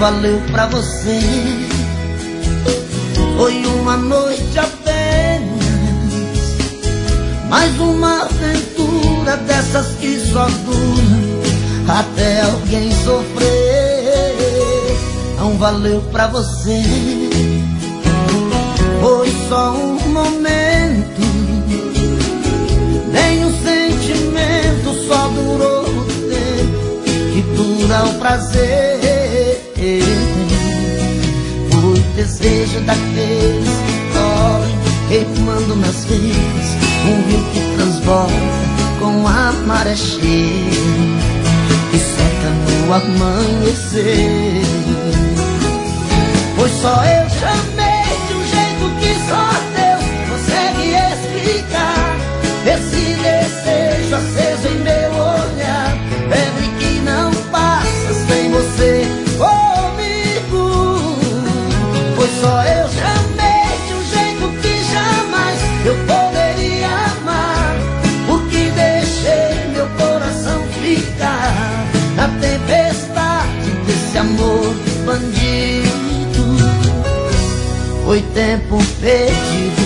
valeu pra você. Foi uma noite apenas, mais uma aventura dessas que só duram até alguém sofrer. Não valeu pra você. Foi só um momento, nem um sentimento, só durou o tempo que dura o prazer. Foi desejo daqueles que correm, queimando nas veias, um rio que transborda com a maré cheia, que seca no amanhecer. Foi só eu chamei de um jeito que só Deus consegue explicar. Esse desejo aceso em meu olhar, febre que não passa sem você comigo. Foi só eu chamei de um jeito que jamais eu poderia amar, porque deixei meu coração ficar na tempestade desse amor bandido. Foi tempo perdido.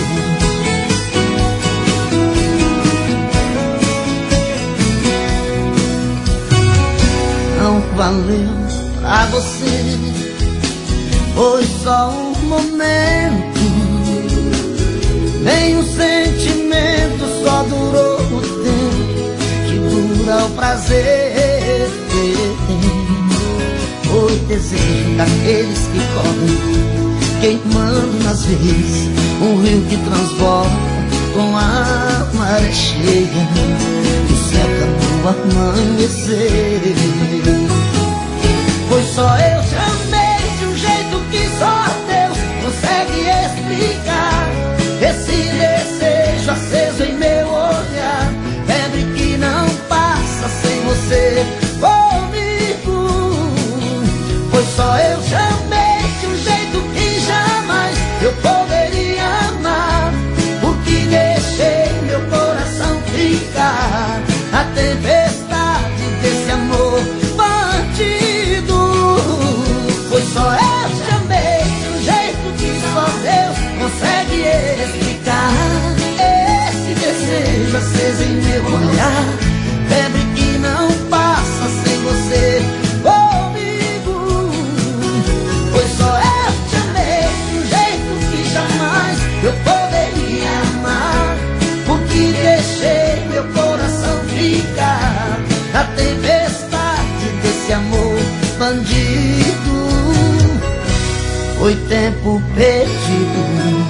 Não valeu pra você. Foi só um momento, nem um sentimento, só durou o tempo que dura o prazer. Foi desejo daqueles que correm, queimando nas veias, um rio que transborda com a maré cheia, que seca no amanhecer. Foi só eu chamei de um jeito que só Deus consegue explicar. Esse desejo aceso em meu olhar, febre que não passa sem você comigo. Foi só eu chamei de um jeito que jamais eu poderia amar, porque deixei meu coração ficar na tempestade desse amor bandido. Foi só eu chamei de um jeito que só Deus consegue explicar. Esse desejo aceso em meu olhar, febre que não passa sem você comigo. Foi só eu chamei de um jeito que jamais eu poderia amar, porque deixei meu coração ficar na tempestade desse amor bandido. Foi tempo perdido.